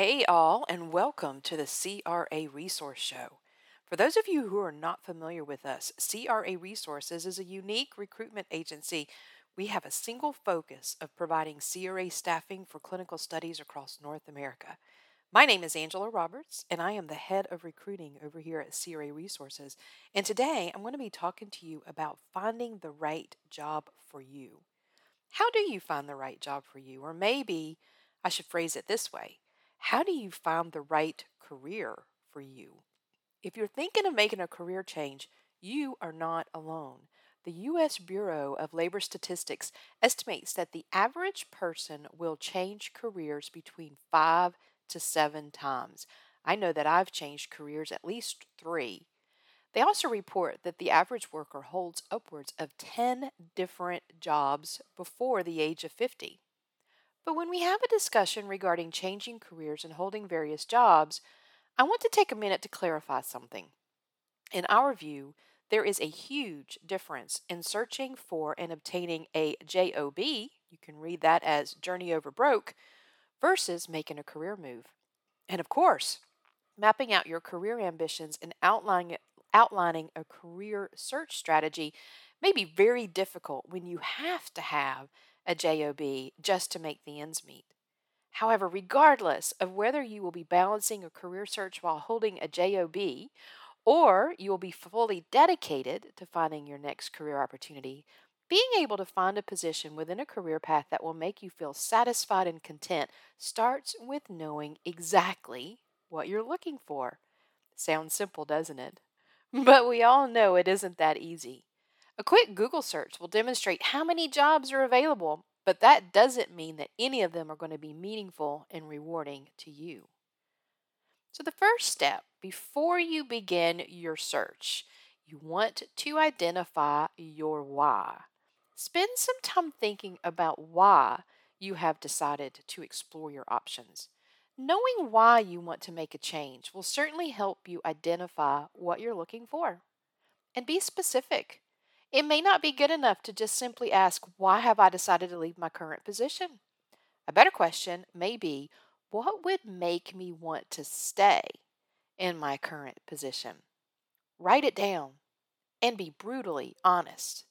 Hey, all, and welcome to the CRA Resource Show. For those of you who are not familiar with us, CRA Resources is a unique recruitment agency. We have a single focus of providing CRA staffing for clinical studies across North America. My name is Angela Roberts, and I am the head of recruiting over here at CRA Resources. And today I'm going to be talking to you about finding the right job for you. How do you find the right job for you? Or maybe I should phrase it this way: how do you find the right career for you? If you're thinking of making a career change, you are not alone. The U.S. Bureau of Labor Statistics estimates that the average person will change careers between 5 to 7 times. I know that I've changed careers at least three. They also report that the average worker holds upwards of 10 different jobs before the age of 50. But when we have a discussion regarding changing careers and holding various jobs, I want to take a minute to clarify something. In our view, there is a huge difference in searching for and obtaining a job, you can read that as journey over broke, versus making a career move. And of course, mapping out your career ambitions and outlining a career search strategy may be very difficult when you have to have a job just to make the ends meet. However, regardless of whether you will be balancing a career search while holding a job or you will be fully dedicated to finding your next career opportunity, being able to find a position within a career path that will make you feel satisfied and content starts with knowing exactly what you're looking for. Sounds simple, doesn't it? But we all know it isn't that easy. A quick Google search will demonstrate how many jobs are available, but that doesn't mean that any of them are going to be meaningful and rewarding to you. So, the first step before you begin your search, you want to identify your why. Spend some time thinking about why you have decided to explore your options. Knowing why you want to make a change will certainly help you identify what you're looking for. And be specific. It may not be good enough to just simply ask, why have I decided to leave my current position? A better question may be, what would make me want to stay in my current position? Write it down and be brutally honest.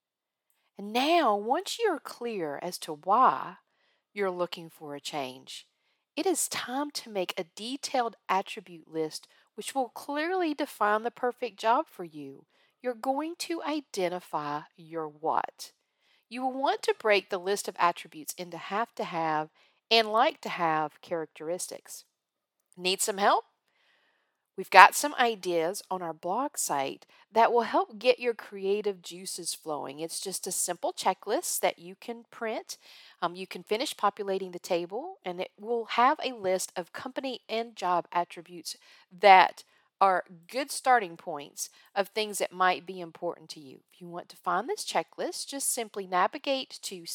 And now, once you're clear as to why you're looking for a change, it is time to make a detailed attribute list which will clearly define the perfect job for you. You're going to identify your what. You will want to break the list of attributes into have to have and like to have characteristics. Need some help? We've got some ideas on our blog site that will help get your creative juices flowing. It's just a simple checklist that you can print. You can finish populating the table, and it will have a list of company and job attributes that are good starting points of things that might be important to you. If you want to find this checklist, just simply navigate to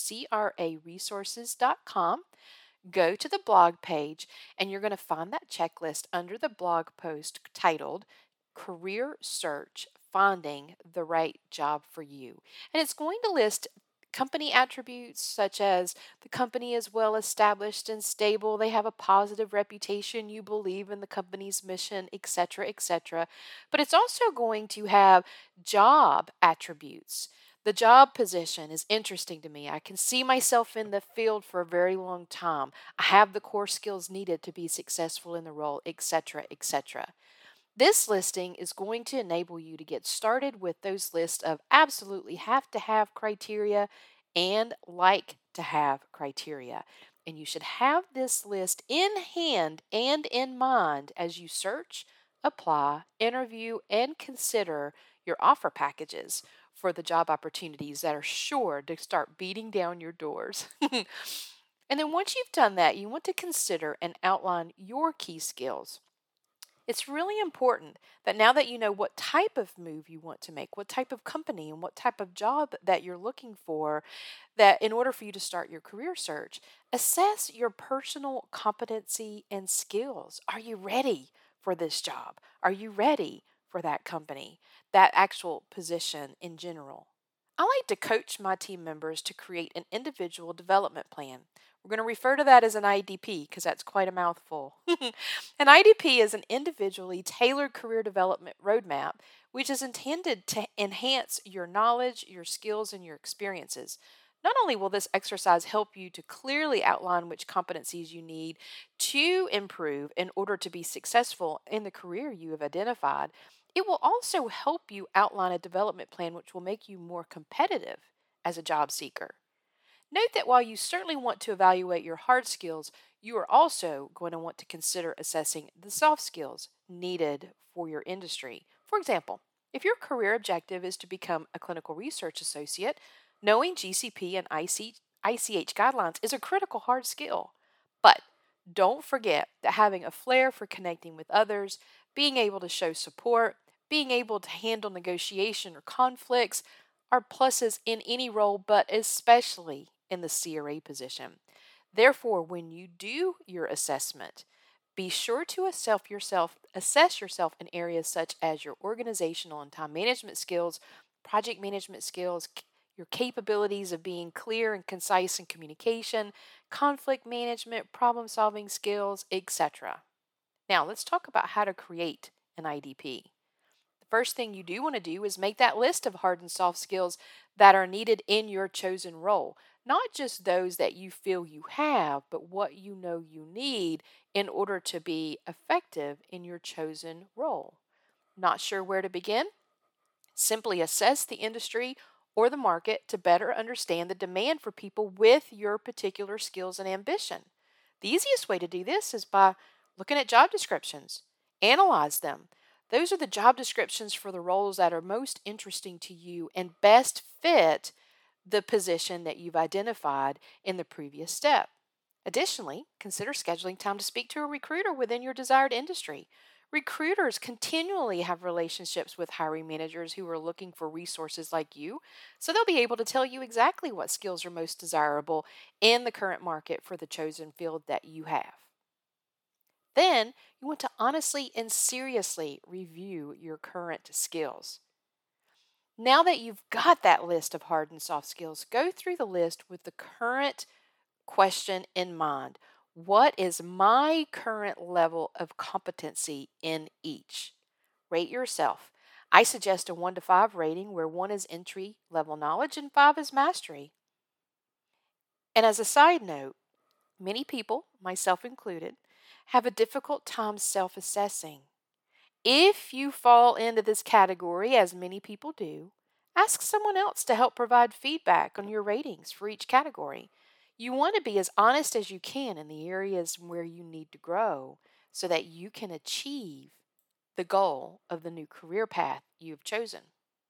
craresources.com. Go to the blog page, and you're going to find that checklist under the blog post titled Career Search: Finding the Right Job for You. And it's going to list company attributes such as the company is well established and stable, they have a positive reputation, you believe in the company's mission, etc., etc. But it's also going to have job attributes. The job position is interesting to me. I can see myself in the field for a very long time. I have the core skills needed to be successful in the role, etc., etc. This listing is going to enable you to get started with those lists of absolutely have to have criteria and like to have criteria. And you should have this list in hand and in mind as you search, apply, interview, and consider your offer packages for the job opportunities that are sure to start beating down your doors. And then once you've done that, you want to consider and outline your key skills. It's really important that now that you know what type of move you want to make, what type of company and what type of job that you're looking for, that in order for you to start your career search, assess your personal competency and skills. Are you ready for this job? Are you ready for that company, that actual position in general? I like to coach my team members to create an individual development plan We're going to refer to that as an IDP because that's quite a mouthful. An IDP is an individually tailored career development roadmap, which is intended to enhance your knowledge, your skills, and your experiences. Not only will this exercise help you to clearly outline which competencies you need to improve in order to be successful in the career you have identified, it will also help you outline a development plan which will make you more competitive as a job seeker. Note that while you certainly want to evaluate your hard skills, you are also going to want to consider assessing the soft skills needed for your industry. For example, if your career objective is to become a clinical research associate, knowing GCP and ICH guidelines is a critical hard skill. But don't forget that having a flair for connecting with others, being able to show support, being able to handle negotiation or conflicts are pluses in any role, but especially in the CRA position. Therefore, when you do your assessment, be sure to assess yourself in areas such as your organizational and time management skills, project management skills, your capabilities of being clear and concise in communication, conflict management, problem solving skills, etc. Now, let's talk about how to create an IDP. The first thing you do want to do is make that list of hard and soft skills that are needed in your chosen role. Not just those that you feel you have, but what you know you need in order to be effective in your chosen role. Not sure where to begin? Simply assess the industry or the market to better understand the demand for people with your particular skills and ambition. The easiest way to do this is by looking at job descriptions. Analyze them. Those are the job descriptions for the roles that are most interesting to you and best fit the position that you've identified in the previous step. Additionally, consider scheduling time to speak to a recruiter within your desired industry. Recruiters continually have relationships with hiring managers who are looking for resources like you, so they'll be able to tell you exactly what skills are most desirable in the current market for the chosen field that you have. Then, you want to honestly and seriously review your current skills. Now that you've got that list of hard and soft skills, go through the list with the current question in mind. What is my current level of competency in each? Rate yourself. I suggest a 1 to 5 rating where 1 is entry level knowledge and 5 is mastery. And as a side note, many people, myself included, have a difficult time self assessing. If you fall into this category, as many people do, ask someone else to help provide feedback on your ratings for each category. You want to be as honest as you can in the areas where you need to grow so that you can achieve the goal of the new career path you've chosen.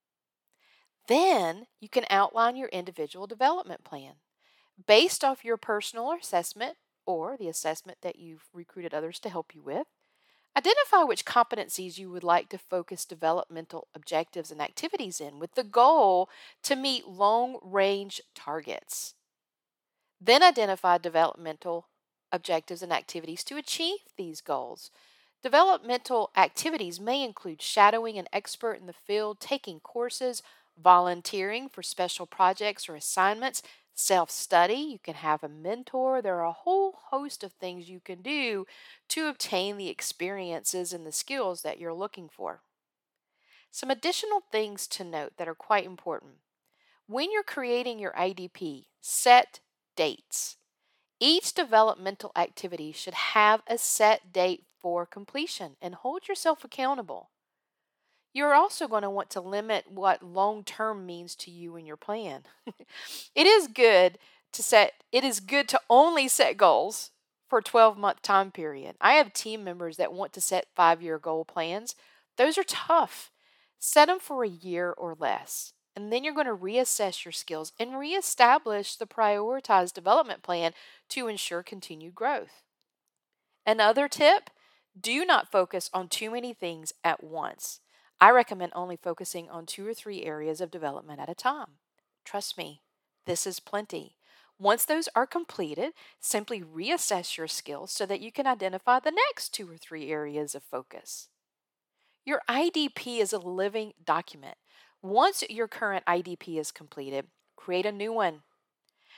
Then you can outline your individual development plan based off your personal assessment or the assessment that you've recruited others to help you with. Identify which competencies you would like to focus developmental objectives and activities in with the goal to meet long range targets. Then identify developmental objectives and activities to achieve these goals. Developmental activities may include shadowing an expert in the field, taking courses, volunteering for special projects or assignments, self study. You can have a mentor. There are a whole host of things you can do to obtain the experiences and the skills that you're looking for. Some additional things to note that are quite important. When you're creating your IDP, set dates. Each developmental activity should have a set date for completion and hold yourself accountable. You're also going to want to limit what long term means to you and your plan. It is good to only set goals for a 12-month time period. I have team members that want to set 5-year goal plans. Those are tough. Set them for a year or less. And then you're going to reassess your skills and reestablish the prioritized development plan to ensure continued growth. Another tip, do not focus on too many things at once. I recommend only focusing on 2 or 3 areas of development at a time. Trust me, this is plenty. Once those are completed, simply reassess your skills so that you can identify the next 2 or 3 areas of focus. Your IDP is a living document. Once your current IDP is completed, create a new one.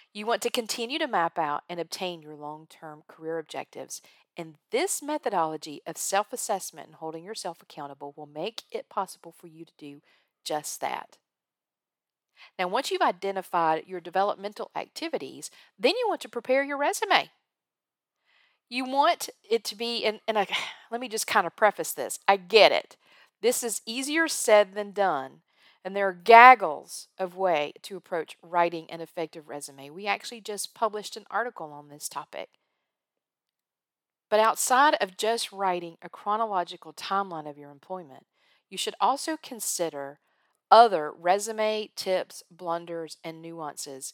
You want to continue to map out and obtain your long term career objectives. And this methodology of self assessment and holding yourself accountable will make it possible for you to do just that. Now, once you've identified your developmental activities, then you want to prepare your resume. You want it to be, let me just kind of preface this. I get it. This is easier said than done. And there are gaggles of way to approach writing an effective resume. We actually just published an article on this topic. But outside of just writing a chronological timeline of your employment, you should also consider other resume tips, blunders, and nuances.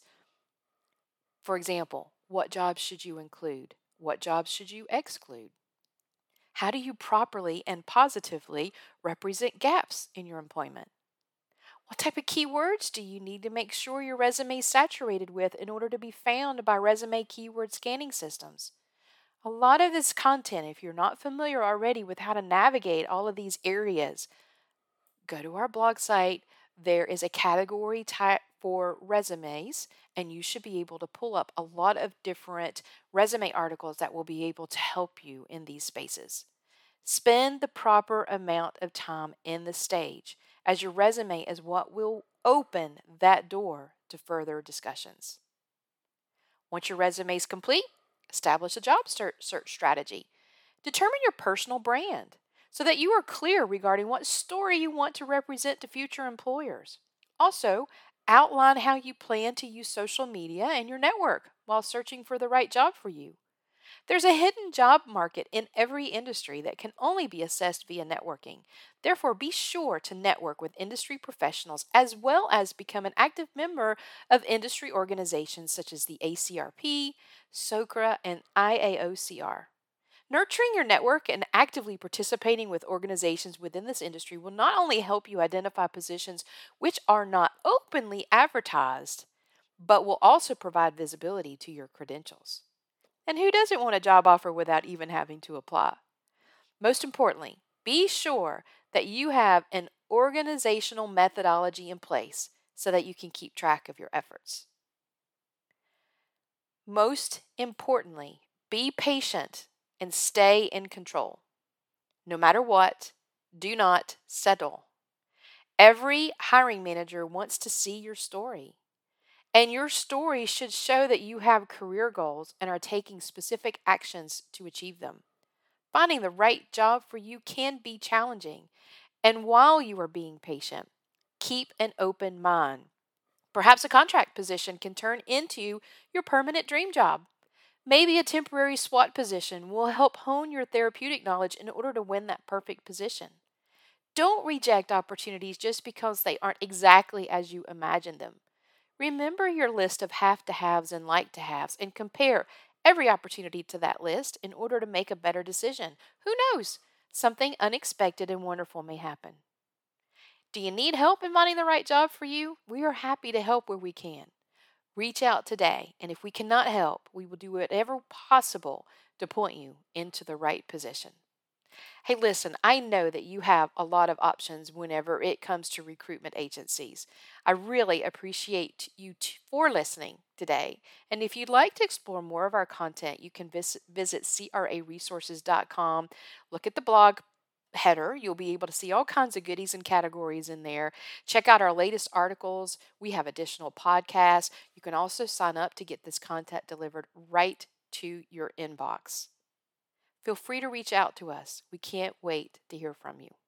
For example, what jobs should you include? What jobs should you exclude? How do you properly and positively represent gaps in your employment? What type of keywords do you need to make sure your resume is saturated with in order to be found by resume keyword scanning systems? A lot of this content, if you're not familiar already with how to navigate all of these areas, go to our blog site. There is a category type for resumes, and you should be able to pull up a lot of different resume articles that will be able to help you in these spaces. Spend the proper amount of time in the stage, as your resume is what will open that door to further discussions. Once your resume is complete, establish a job search strategy. Determine your personal brand so that you are clear regarding what story you want to represent to future employers. Also, outline how you plan to use social media and your network while searching for the right job for you. There's a hidden job market in every industry that can only be assessed via networking. Therefore, be sure to network with industry professionals as well as become an active member of industry organizations such as the ACRP, SOCRA, and IAOCR. Nurturing your network and actively participating with organizations within this industry will not only help you identify positions which are not openly advertised, but will also provide visibility to your credentials. And who doesn't want a job offer without even having to apply? Most importantly, be sure that you have an organizational methodology in place so that you can keep track of your efforts. Most importantly, be patient and stay in control. No matter what, do not settle. Every hiring manager wants to see your story. And your story should show that you have career goals and are taking specific actions to achieve them. Finding the right job for you can be challenging. And while you are being patient, keep an open mind. Perhaps a contract position can turn into your permanent dream job. Maybe a temporary SWAT position will help hone your therapeutic knowledge in order to win that perfect position. Don't reject opportunities just because they aren't exactly as you imagined them. Remember your list of have to haves and like to haves and compare every opportunity to that list in order to make a better decision. Who knows? Something unexpected and wonderful may happen. Do you need help in finding the right job for you? We are happy to help where we can. Reach out today, and if we cannot help, we will do whatever possible to point you into the right position. Hey, listen, I know that you have a lot of options whenever it comes to recruitment agencies. I really appreciate you for listening today. And if you'd like to explore more of our content, you can visit craresources.com. Look at the blog header. You'll be able to see all kinds of goodies and categories in there. Check out our latest articles. We have additional podcasts. You can also sign up to get this content delivered right to your inbox. Feel free to reach out to us. We can't wait to hear from you.